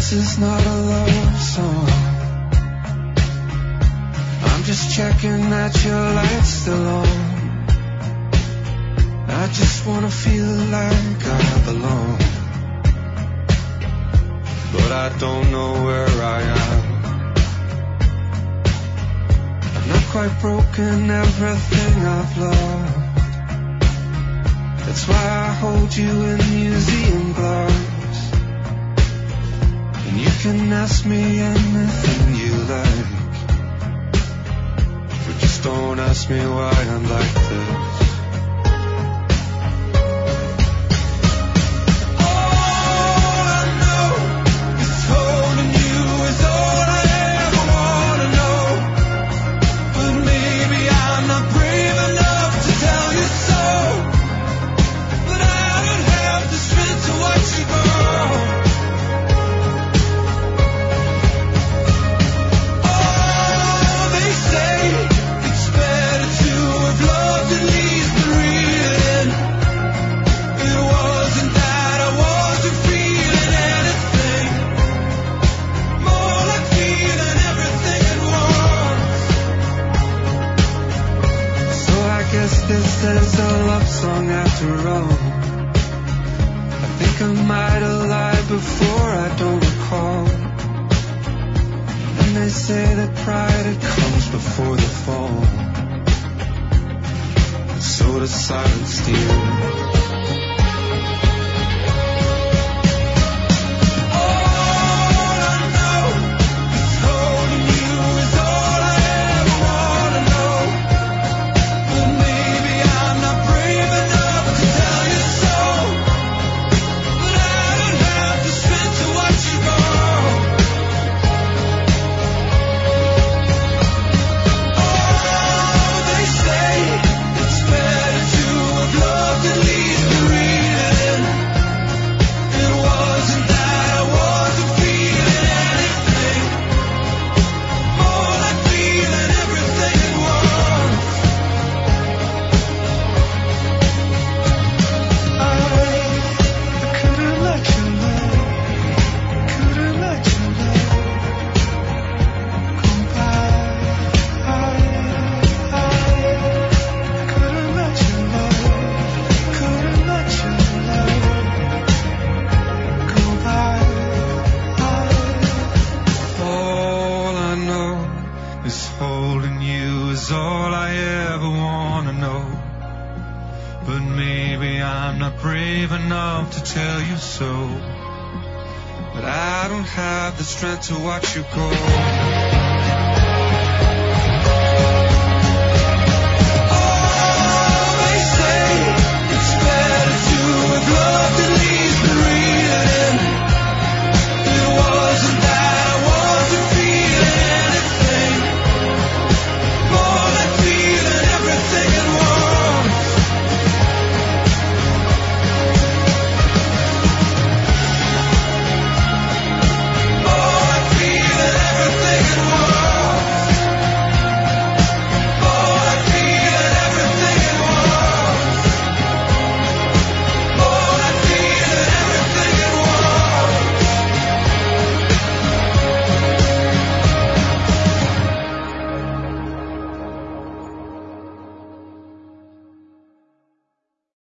This is not a love song. I'm just checking that your light's still on. I just wanna feel like I belong, but I don't know where I am. I've not quite broken everything I've loved. That's why I hold you in museum gloves. And you can ask me anything you like, but just don't ask me why I'm like this. This is a love song after all. I think I might have lied before, I don't recall. And they say that pride, it comes before the fall. And so does silence steal. To watch you go.